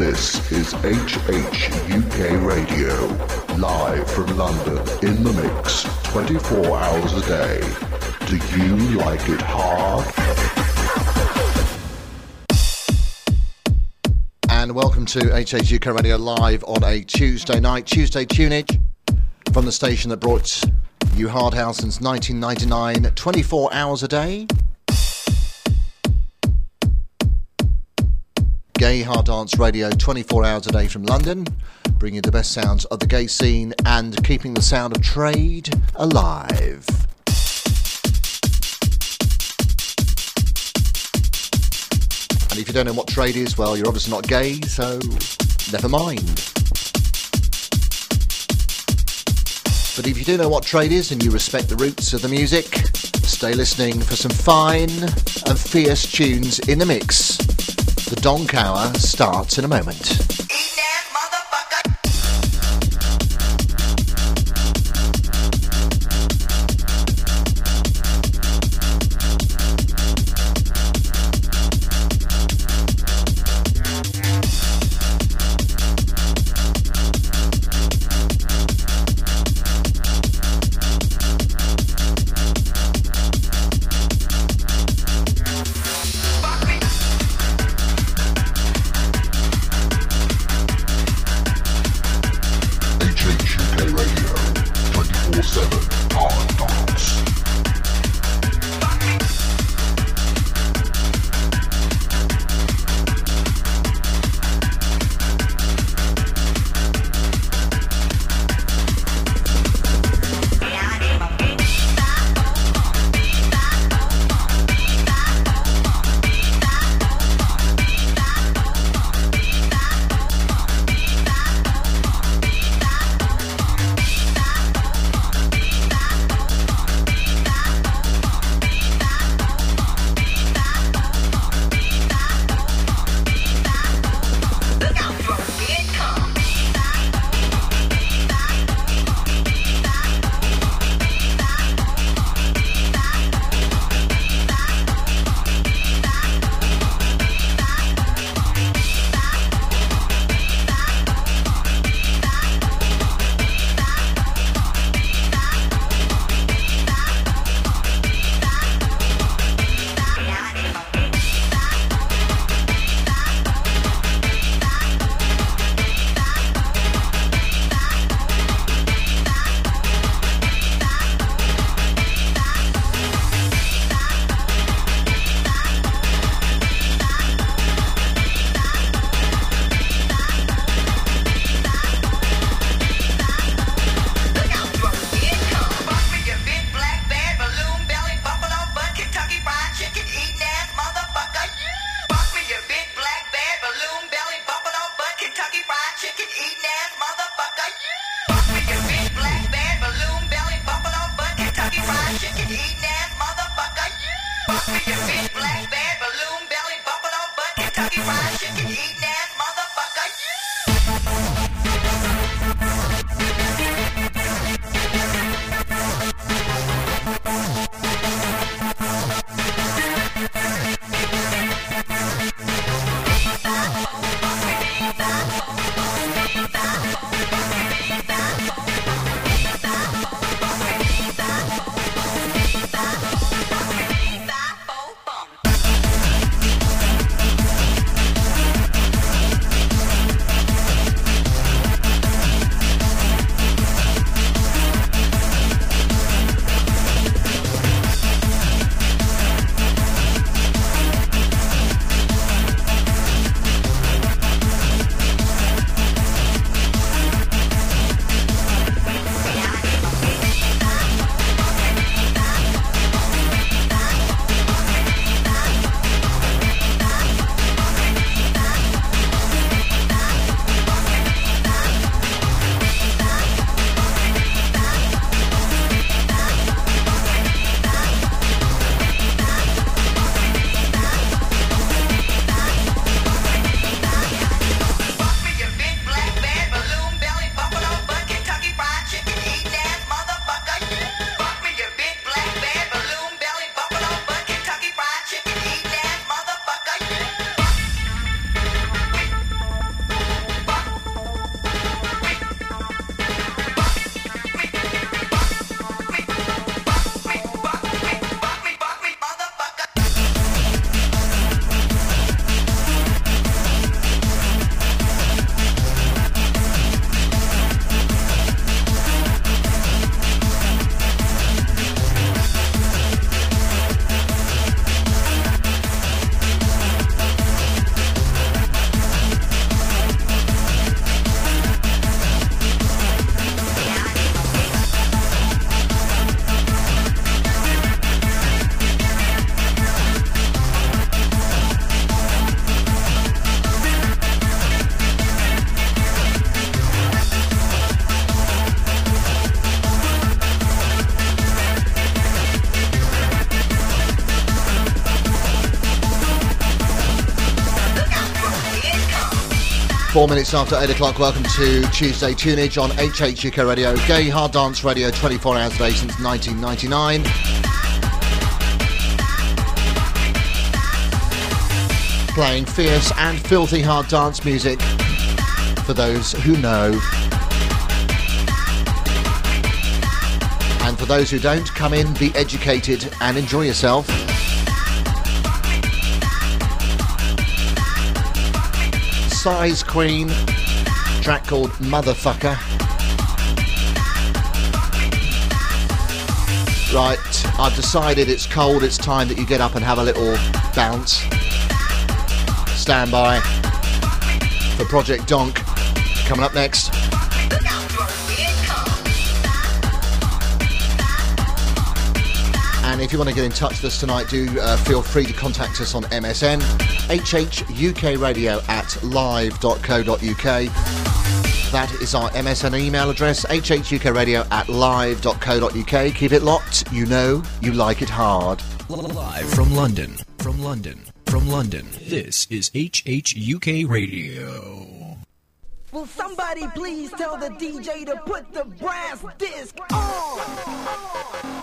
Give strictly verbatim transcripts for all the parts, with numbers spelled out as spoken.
This is H H U K Radio, live from London, in the mix, twenty-four hours a day. Do you like it hard? And welcome to H H U K Radio live on a Tuesday night, Tuesday tunage, from the station that brought you Hard House since nineteen ninety-nine, twenty-four hours a day. Gay Hard Dance Radio, twenty-four hours a day from London, bringing you the best sounds of the gay scene and keeping the sound of trade alive. And if you don't know what trade is, well, you're obviously not gay, so never mind. But if you do know what trade is and you respect the roots of the music, stay listening for some fine and fierce tunes in the mix. The Donk Hour starts in a moment. Four minutes after eight o'clock, welcome to Tuesday Tunage on H H U K Radio, Gay Hard Dance Radio, twenty-four hours a day since nineteen ninety-nine. Playing fierce and filthy hard dance music for those who know. And for those who don't, come in, be educated and enjoy yourself. Size Queen, track called Motherfucker. Right, I've decided it's cold, it's time that you get up and have a little bounce. Stand by for Project Donk coming up next. And if you want to get in touch with us tonight, do uh, feel free to contact us on M S N, H H U K radio at live dot co dot uk. That is our M S N email address, H H U K radio at live dot co dot uk. Keep it locked, you know you like it hard. Live from London, from London, from London, this is H H U K Radio. Will somebody please tell the D J to put the brass disc on?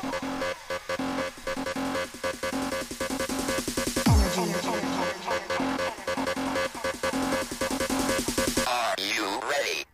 Are you ready?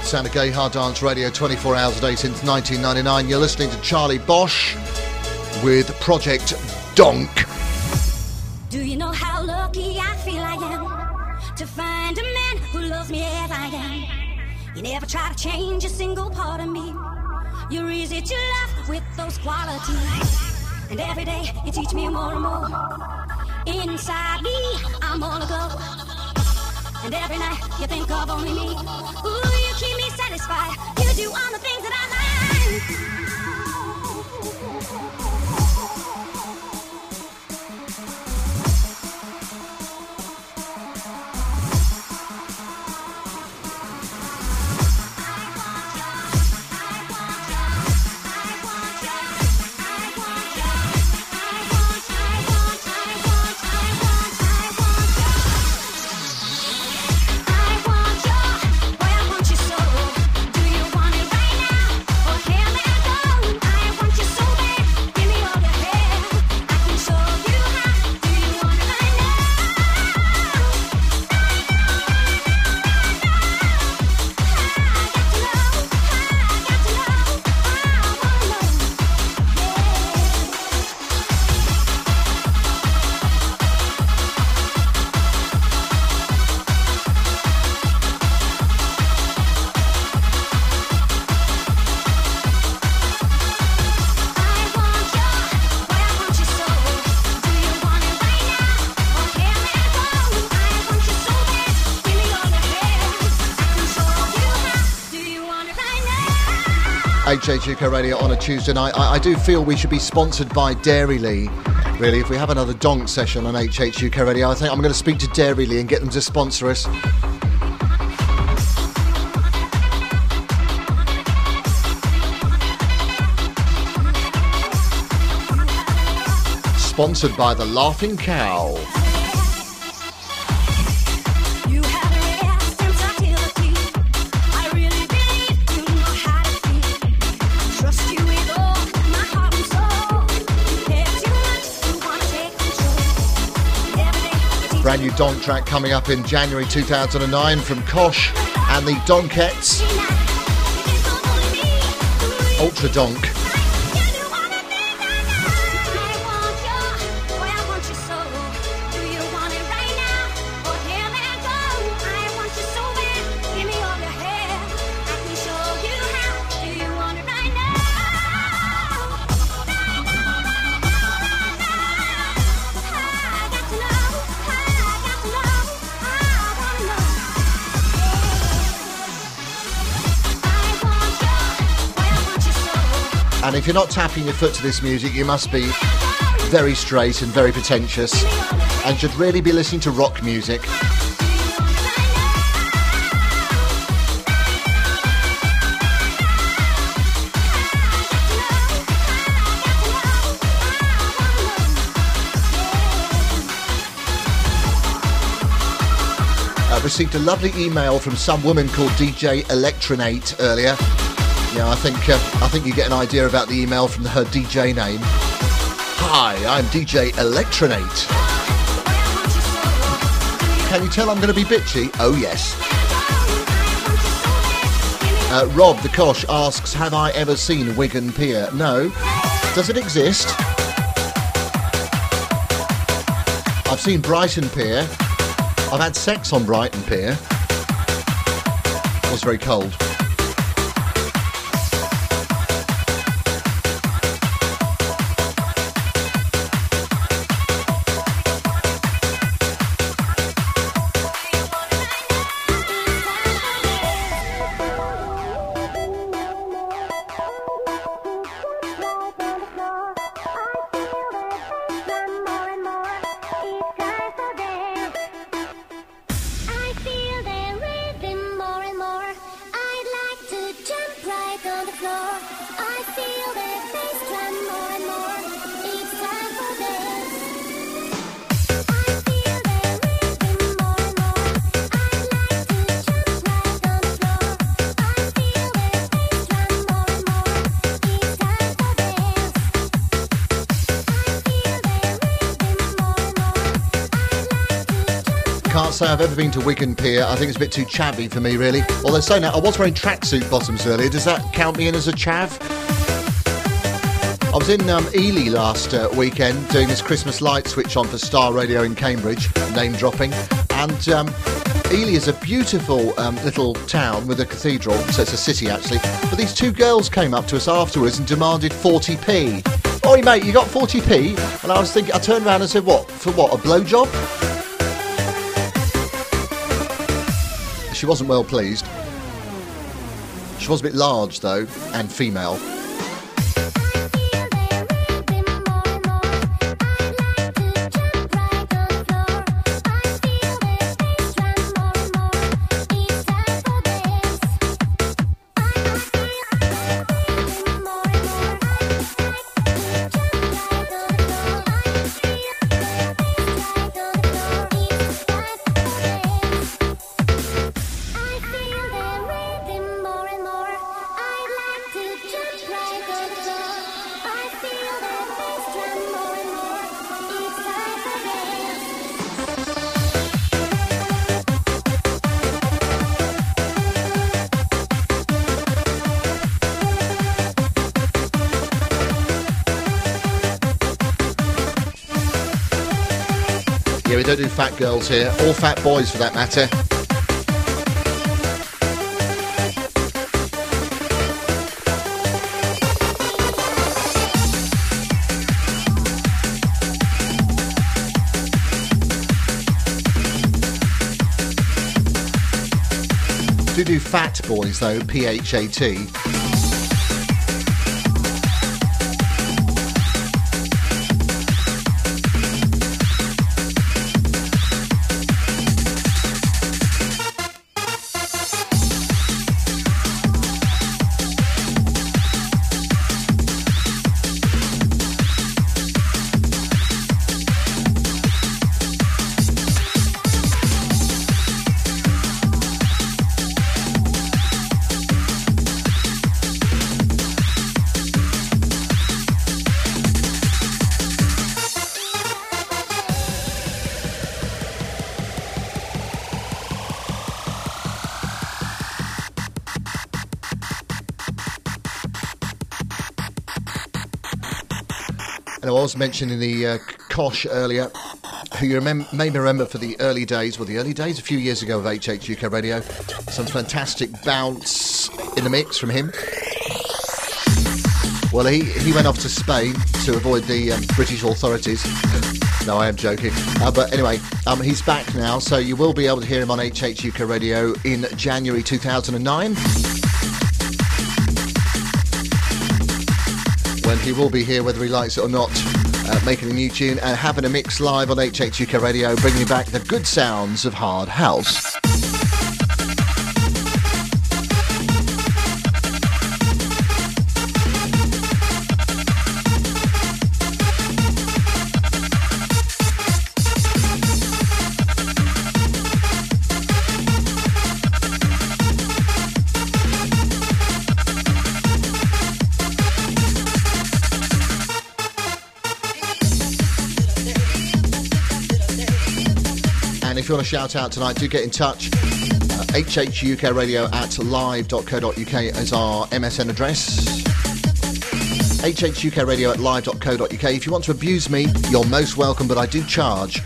Sound of Gay Hard Dance Radio, twenty-four hours a day since nineteen ninety-nine. You're listening to Charlie Bosch with Project Donk. Do you know how lucky I feel I am to find a man who loves me as I am? You never try to change a single part of me. You're easy to love with those qualities, and every day you teach me more and more. Inside me, I'm on a go, and every night you think of only me. Ooh, you keep me satisfied. You do all the things that I like. H H U K Radio on a Tuesday night. I, I do feel we should be sponsored by Dairylee. Really, if we have another donk session on H H U K Radio, I think I'm going to speak to Dairylee and get them to sponsor us. Sponsored by the Laughing Cow. Brand new donk track coming up in January two thousand nine from Kosh and the Donkettes. Ultra Donk. And if you're not tapping your foot to this music, you must be very straight and very pretentious and should really be listening to rock music. I received a lovely email from some woman called D J Electronate earlier. Yeah, I think uh, I think you get an idea about the email from her D J name. Hi, I'm D J Electronate. Can you tell I'm going to be bitchy? Oh yes. Uh, Rob the Kosh asks, have I ever seen Wigan Pier? No. Does it exist? I've seen Brighton Pier. I've had sex on Brighton Pier. It was very cold. I feel their rhythm more and more. I can't say I've ever been to Wigan Pier. I think it's a bit too chavvy for me, really. Although saying that, I was wearing tracksuit bottoms earlier. Does that count me in as a chav? I was in um, Ely last uh, weekend doing this Christmas light switch on for Star Radio in Cambridge, name dropping. And um, Ely is a beautiful um, little town with a cathedral, so it's a city actually. But these two girls came up to us afterwards and demanded forty p. Oi mate, you got forty p? And I was thinking, I turned around and said, what, for what, a blowjob? She wasn't well pleased. She was a bit large though, and female. Yeah, we don't do fat girls here, or fat boys for that matter. Do do fat boys though, P H A T. And I was mentioning the uh, Kosh earlier, who you remem- may remember for the early days, well, the early days, a few years ago of H H U K Radio. Some fantastic bounce in the mix from him. Well, he, he went off to Spain to avoid the um, British authorities. No, I am joking. Uh, but anyway, um, he's back now, so you will be able to hear him on H H U K Radio in January two thousand nine. When he will be here, whether he likes it or not, uh, making a new tune and having a mix live on H H U K Radio, bringing back the good sounds of hard house. If you want to shout out tonight, do get in touch. Uh, H H U K Radio at live dot co dot uk is our M S N address. H H U K Radio at live dot co dot uk. If you want to abuse me, you're most welcome, but I do charge.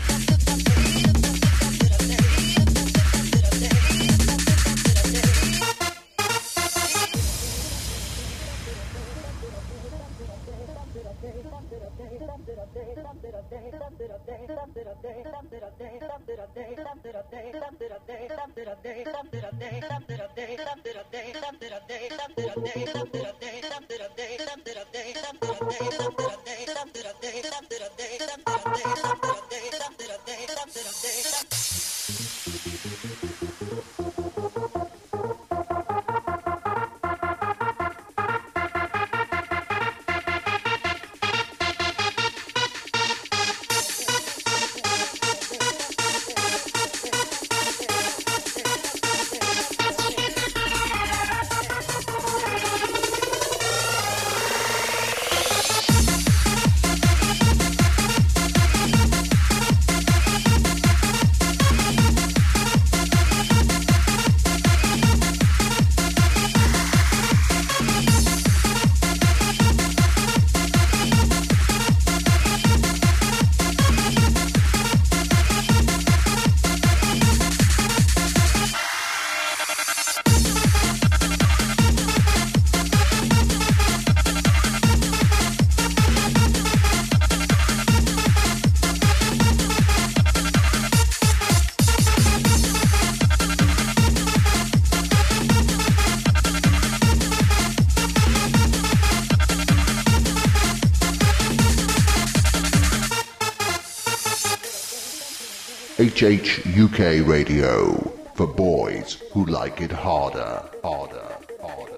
H H U K Radio, for boys who like it harder, harder, harder.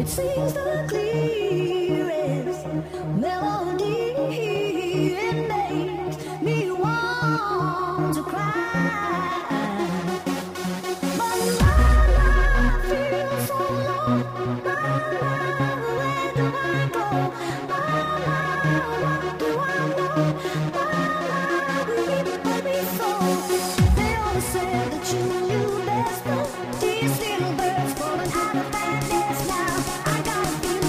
It sings the clearest melody. It makes me want to cry. But I feel so alone. Where do I go? What do I know? Will you hold me so? They always said that you knew best. These little birds falling out of bed. Now I gotta feel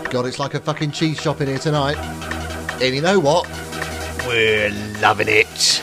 God, it's like a fucking cheese shop in here tonight. And you know what? We're loving it.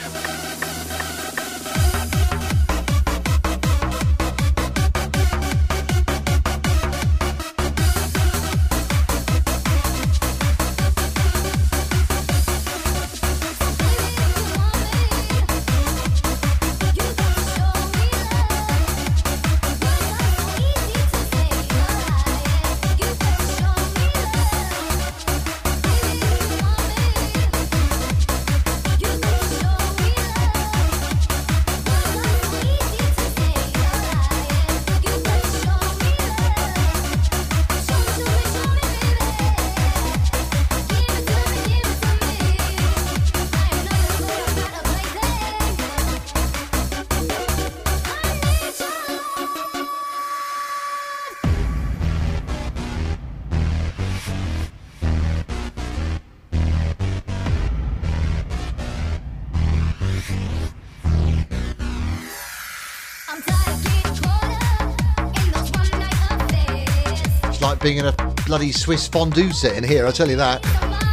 Being in a bloody Swiss fondue set in here, I'll tell you that.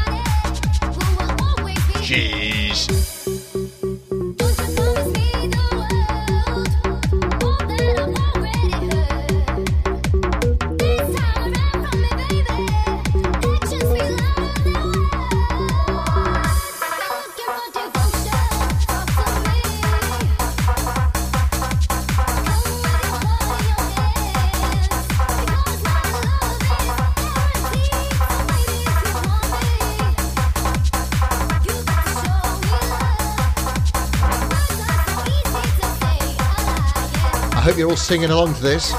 Jeez. I hope you're all singing along to this.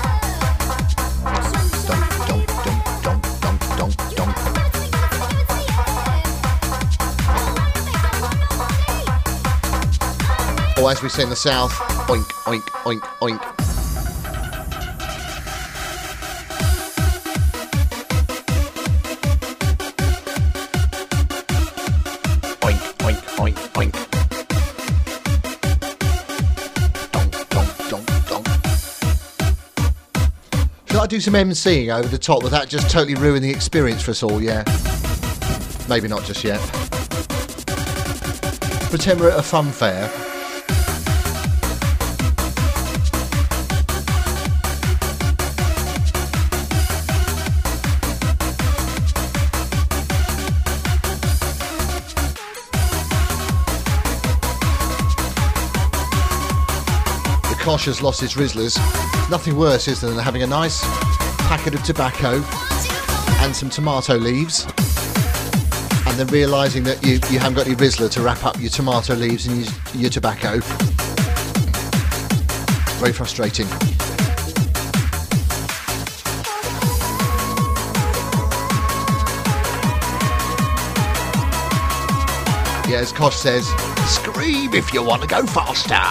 Dun, dun, dun, dun, dun, dun, dun. Or as we say in the south, oink, oink, oink, oink. Oink, oink, oink, oink. Should I do some emceeing over the top? Would that just totally ruin the experience for us all? Yeah. Maybe not just yet. Pretend we're at a fun fair. The Kosh has lost his Rizzlers. Nothing worse is than having a nice packet of tobacco and some tomato leaves and then realising that you, you haven't got any Rizzler to wrap up your tomato leaves and your, your tobacco. Very frustrating. Yeah, as Kosh says, scream if you want to go faster.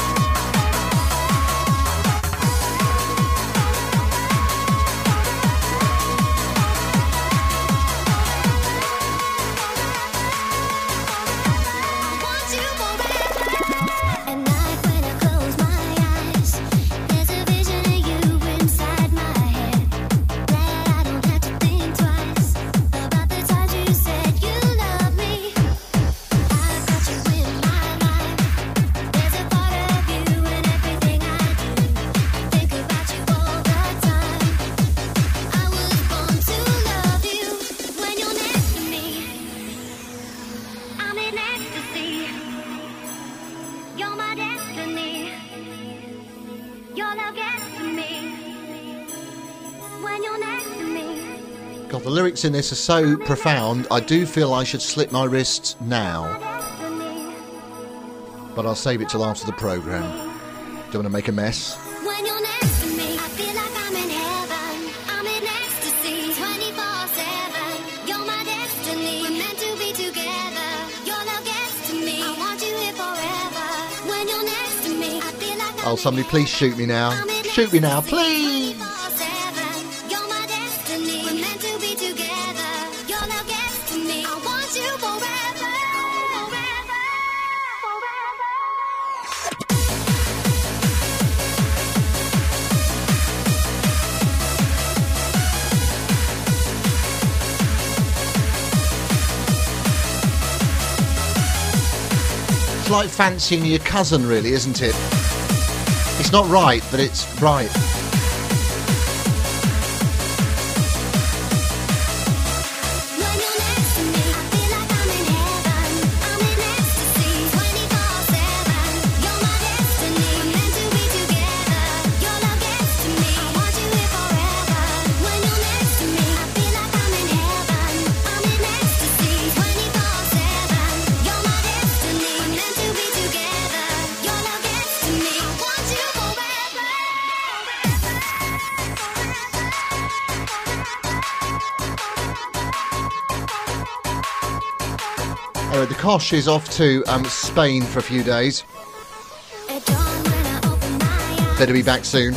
God, the lyrics in this are so profound, I do feel I should slit my wrists now. But I'll save it till after the programme. Don't want to make a mess. When you're next to me, I feel like I'm in heaven. I'm in ecstasy, twenty-four seven. You're my destiny, we're meant to be together. Your love gets to me, I want you here forever. When you're next to me, I feel like I'm Oh, somebody please shoot me now. Shoot me now, please! You're my destiny, we're meant to be together. Your love gets to me, I want you forever. Forever, forever. It's like fancying your cousin, really, isn't it? It's not right, but it's right. Anyway, the Kosh is off to um, Spain for a few days. Better be back soon.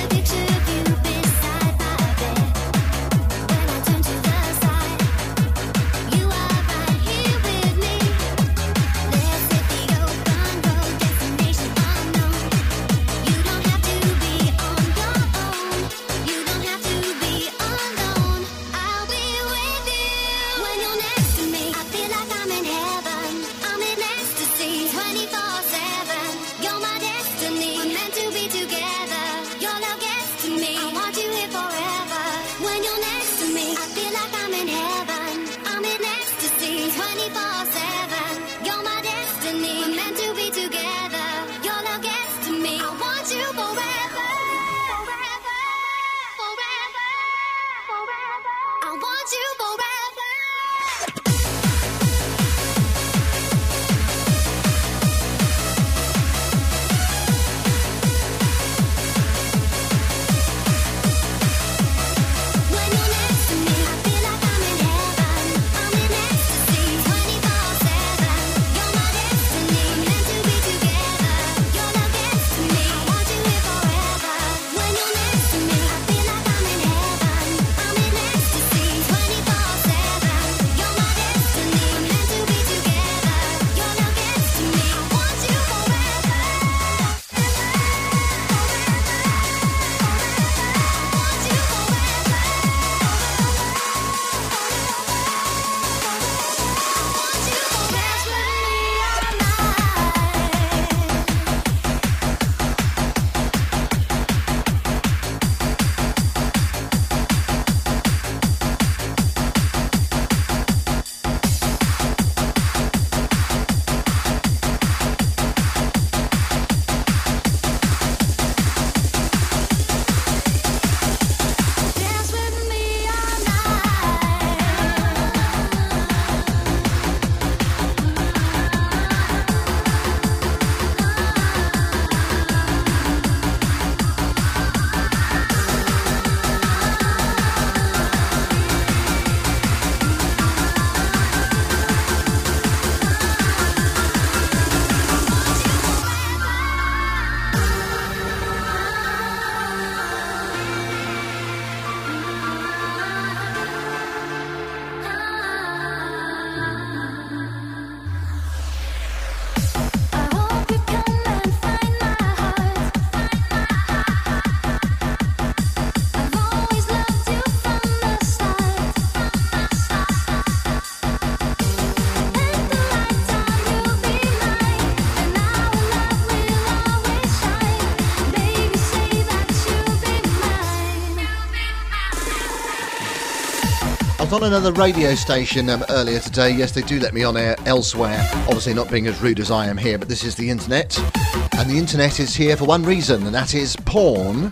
I was on another radio station um, earlier today. Yes, they do let me on air elsewhere. Obviously not being as rude as I am here, but this is the internet. And the internet is here for one reason, and that is porn.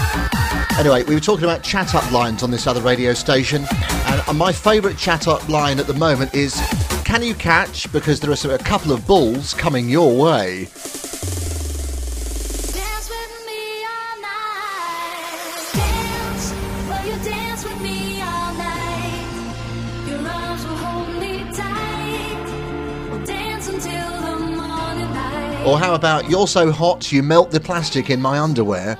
Anyway, we were talking about chat-up lines on this other radio station. And my favourite chat-up line at the moment is, can you catch, because there are a couple of bulls coming your way. Or how about, you're so hot you melt the plastic in my underwear.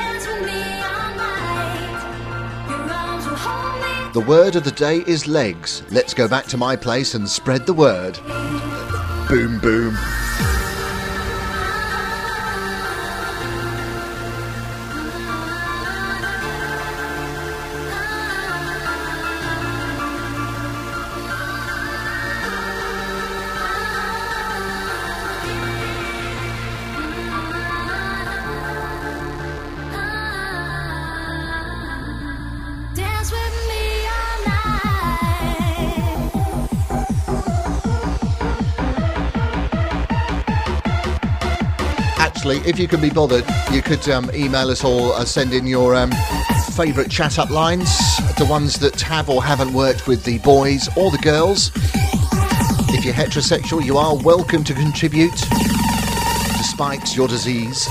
The word of the day is legs. Let's go back to my place and spread the word. Boom, boom. actually, if you can be bothered, you could um, email us or uh, send in your um, favourite chat-up lines, the ones that have or haven't worked with the boys or the girls. If you're heterosexual, you are welcome to contribute, despite your disease.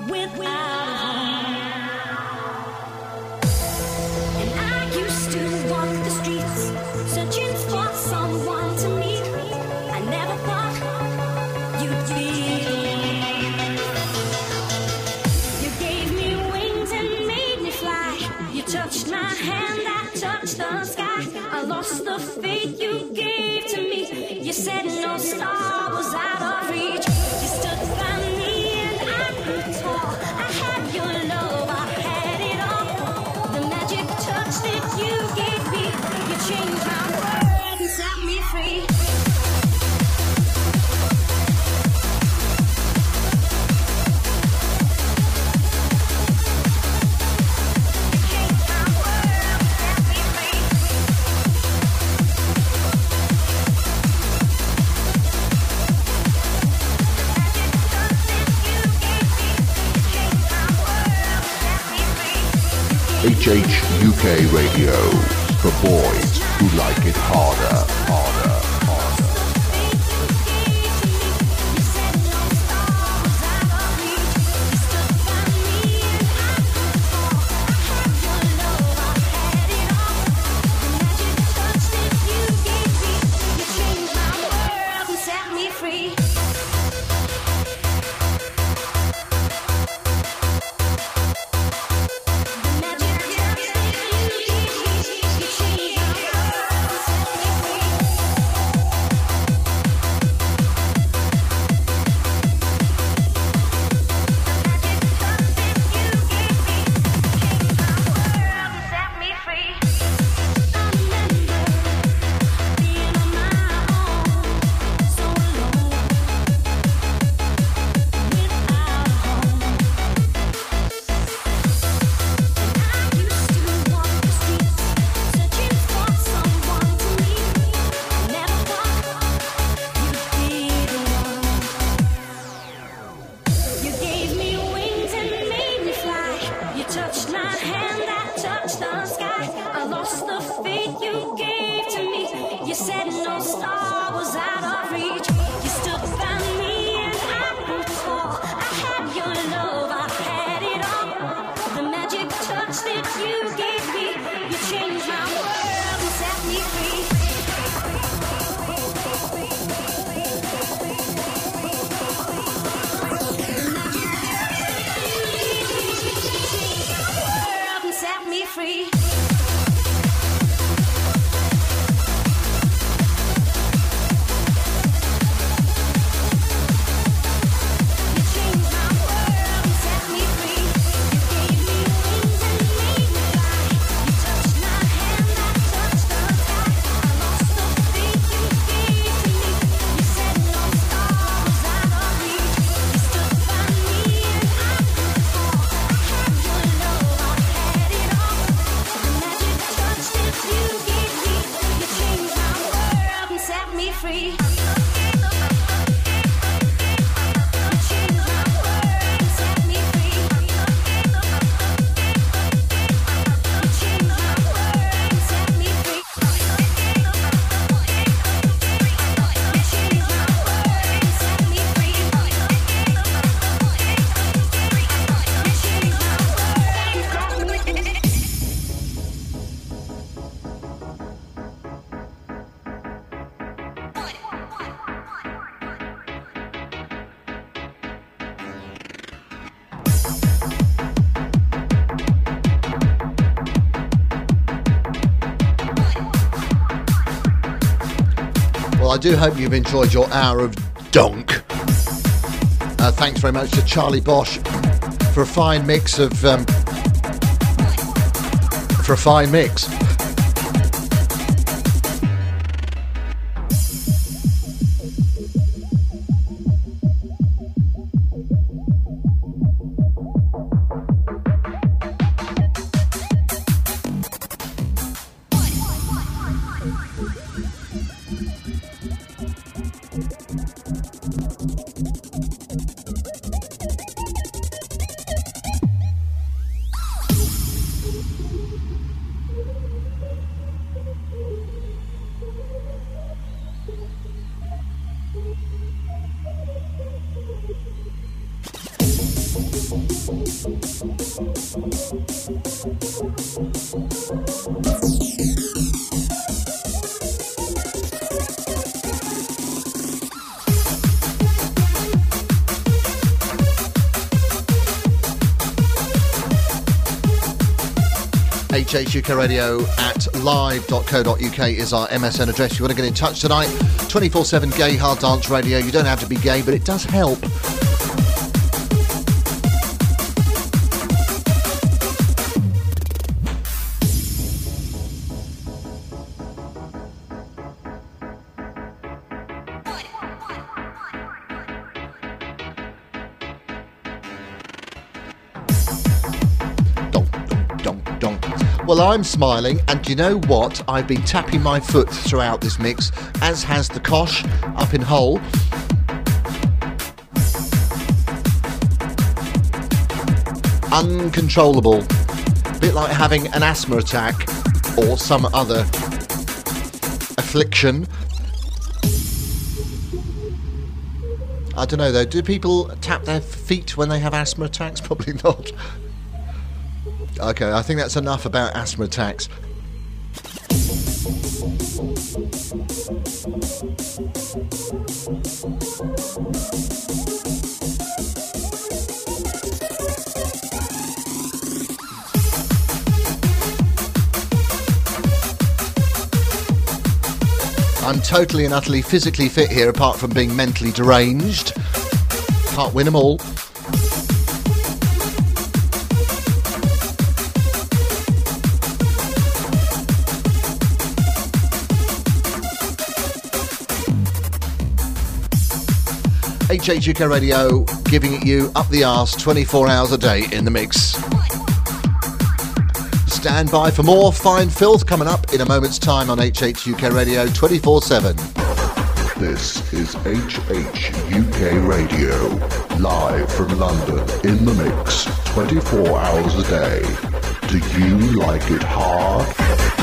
H H U K Radio, for boys who like it harder, harder, harder. I do hope you've enjoyed your hour of donk. Uh, thanks very much to Charlie Bosch for a fine mix of um, for a fine mix. H H U K Radio at live dot co dot U K is our M S N address. If you want to get in touch tonight, twenty-four seven Gay Hard Dance Radio. You don't have to be gay, but it does help. Well, I'm smiling, and you know what? I've been tapping my foot throughout this mix, as has the Kosh up in Hull. Uncontrollable. A bit like having an asthma attack or some other affliction. I don't know though, do people tap their feet when they have asthma attacks? Probably not. Okay, I think that's enough about asthma attacks. I'm totally and utterly physically fit here, apart from being mentally deranged. Can't win them all. H H U K Radio, giving it you up the arse twenty-four hours a day in the mix. Stand by for more fine filth coming up in a moment's time on H H U K Radio twenty-four seven. This is H H U K Radio, live from London, in the mix, twenty-four hours a day. Do you like it hard?